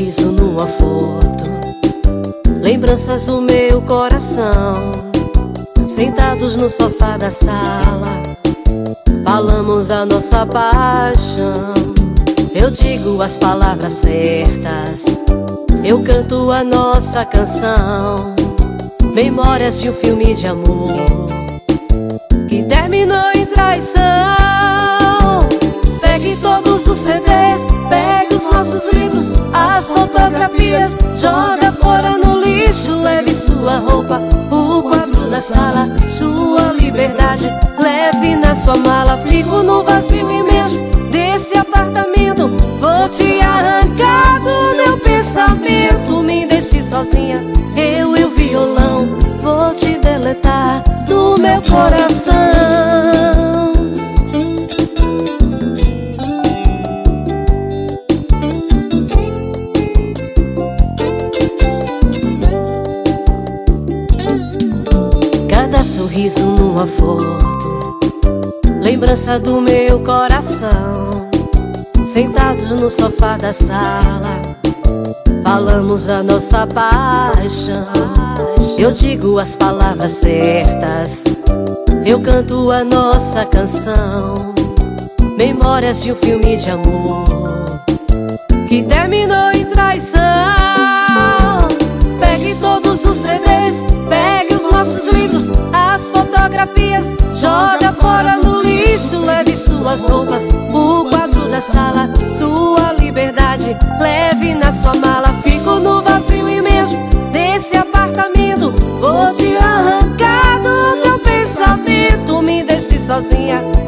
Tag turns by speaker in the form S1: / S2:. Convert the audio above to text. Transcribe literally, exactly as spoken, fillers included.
S1: sorriso numa foto, lembranças do meu coração. Sentados no sofá da sala, falamos da nossa paixão. Eu digo as palavras certas, eu canto a nossa canção. Memórias de um filme de amor que terminou em traição. Pegue todos os C Ds, pegue os nossos livros, as fotografias, joga fora no lixo. Leve sua roupa, o quadro da sala, sua liberdade, leve na sua mala. Fico no vazio imenso desse apartamento, vou te arrancar do meu pensamento. Me deixe sozinha, eu e o violão, vou te deletar do meu coração. Cada sorriso numa foto, lembrança do meu coração. Sentados no sofá da sala, falamos da nossa paixão. Eu digo as palavras certas, eu canto a nossa canção. Memórias de um filme de amor que terminou em traição. Pegue todos os C Ds, pegue os nossos livros, as fotografias, joga fora no lixo. Leve suas roupas, o quadro da sala, sua liberdade, leve na sua mala. Fico no vazio imenso desse apartamento, vou te arrancar do meu pensamento. Me deixe sozinha,